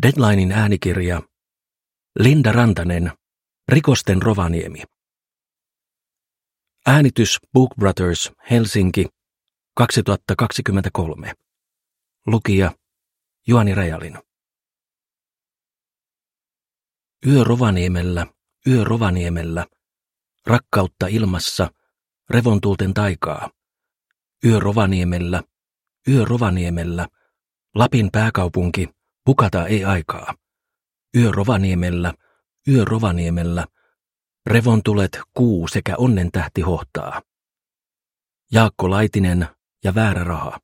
Deadlinein äänikirja. Linda Rantanen. Rikosten Rovaniemi. Äänitys Book Brothers, Helsinki, 2023. Lukija Juhani Rajalin. Yö Rovaniemellä, yö Rovaniemellä, rakkautta ilmassa, revontuulten taikaa. Yö Rovaniemellä, yö Rovaniemellä, Lapin pääkaupunki, hukata ei aikaa. Yö Rovaniemellä, yö Rovaniemellä, revontulet, kuu sekä onnen tähti hohtaa. Jaakko Laitinen ja väärä raha.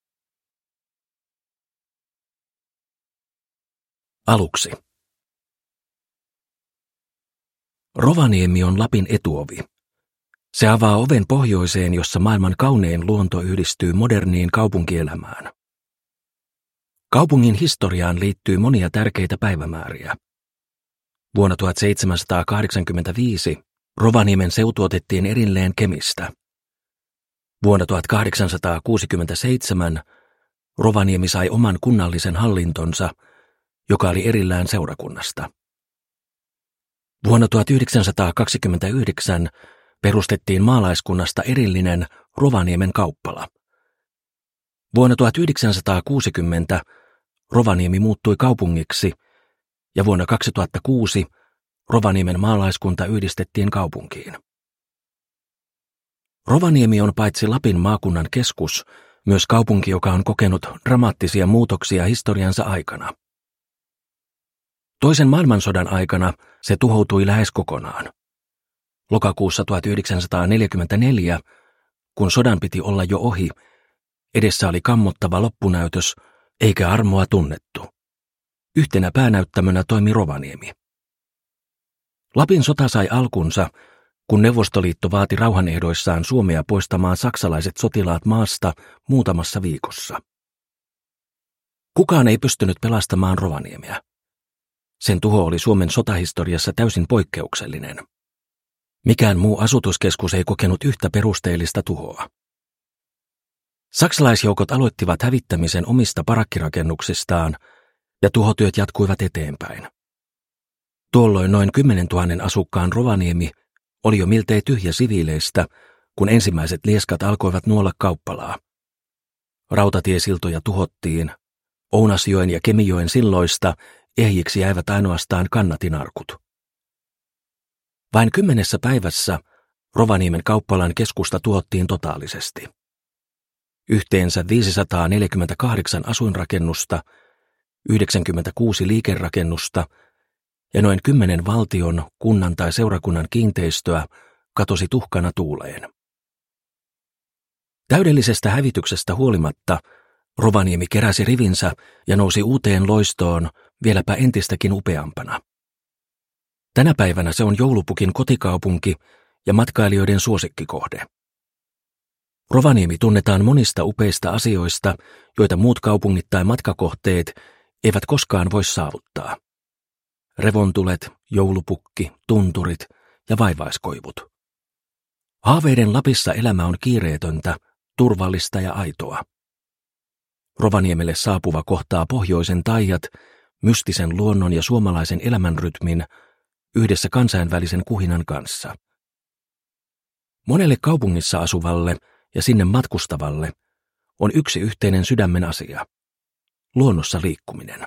Aluksi. Rovaniemi on Lapin etuovi. Se avaa oven pohjoiseen, jossa maailman kaunein luonto yhdistyy moderniin kaupunkielämään. Kaupungin historiaan liittyy monia tärkeitä päivämääriä. Vuonna 1785 Rovaniemen seutu otettiin erilleen Kemistä. Vuonna 1867 Rovaniemi sai oman kunnallisen hallintonsa, joka oli erillään seurakunnasta. Vuonna 1929 perustettiin maalaiskunnasta erillinen Rovaniemen kauppala. Vuonna 1960 Rovaniemi muuttui kaupungiksi ja vuonna 2006 Rovaniemen maalaiskunta yhdistettiin kaupunkiin. Rovaniemi on paitsi Lapin maakunnan keskus, myös kaupunki, joka on kokenut dramaattisia muutoksia historiansa aikana. Toisen maailmansodan aikana se tuhoutui lähes kokonaan. Lokakuussa 1944, kun sodan piti olla jo ohi, edessä oli kammottava loppunäytös, eikä armoa tunnettu. Yhtenä päänäyttämönä toimi Rovaniemi. Lapin sota sai alkunsa, kun Neuvostoliitto vaati rauhanehdoissaan Suomea poistamaan saksalaiset sotilaat maasta muutamassa viikossa. Kukaan ei pystynyt pelastamaan Rovaniemeä. Sen tuho oli Suomen sotahistoriassa täysin poikkeuksellinen. Mikään muu asutuskeskus ei kokenut yhtä perusteellista tuhoa. Saksalaisjoukot aloittivat hävittämisen omista parakkirakennuksistaan ja tuhotyöt jatkuivat eteenpäin. Tuolloin noin 10 000 asukkaan Rovaniemi oli jo miltei tyhjä siviileistä, kun ensimmäiset lieskat alkoivat nuolla kauppalaa. Rautatiesiltoja tuhottiin, Ounasjoen ja Kemijoen silloista ehjiksi jäivät ainoastaan kannatinarkut. Vain 10 päivässä Rovaniemen kauppalan keskusta tuhottiin totaalisesti. Yhteensä 548 asuinrakennusta, 96 liikerakennusta ja noin 10 valtion, kunnan tai seurakunnan kiinteistöä katosi tuhkana tuuleen. Täydellisestä hävityksestä huolimatta Rovaniemi keräsi rivinsä ja nousi uuteen loistoon vieläpä entistäkin upeampana. Tänä päivänä se on joulupukin kotikaupunki ja matkailijoiden suosikkikohde. Rovaniemi tunnetaan monista upeista asioista, joita muut kaupungit tai matkakohteet eivät koskaan voi saavuttaa. Revontulet, joulupukki, tunturit ja vaivaiskoivut. Haaveiden Lapissa elämä on kiireetöntä, turvallista ja aitoa. Rovaniemelle saapuva kohtaa pohjoisen taijat, mystisen luonnon ja suomalaisen elämänrytmin yhdessä kansainvälisen kuhinan kanssa. Monelle kaupungissa asuvalle ja sinne matkustavalle on yksi yhteinen sydämen asia: luonnossa liikkuminen.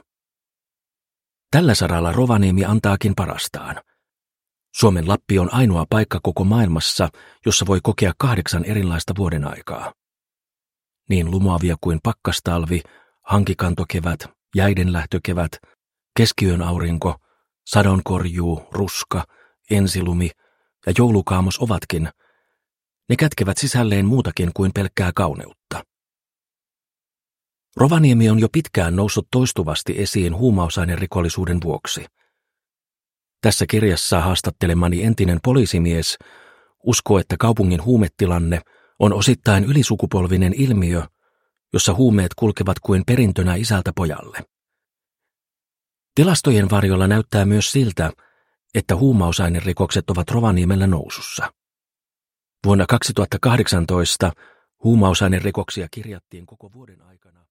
Tällä saralla Rovaniemi antaakin parastaan. Suomen Lappi on ainoa paikka koko maailmassa, jossa voi kokea 8 erilaista vuodenaikaa. Niin lumoavia kuin pakkastalvi, hankikantokevät, jäidenlähtökevät, keskiyön aurinko, sadonkorjuu, ruska, ensilumi ja joulukaamos ovatkin, ne kätkevät sisälleen muutakin kuin pelkkää kauneutta. Rovaniemi on jo pitkään noussut toistuvasti esiin huumausainerikollisuuden vuoksi. Tässä kirjassa haastattelemani entinen poliisimies uskoo, että kaupungin huumetilanne on osittain ylisukupolvinen ilmiö, jossa huumeet kulkevat kuin perintönä isältä pojalle. Tilastojen varjolla näyttää myös siltä, että huumausainerikokset ovat Rovaniemellä nousussa. Vuonna 2018 huumausainerikoksia kirjattiin koko vuoden aikana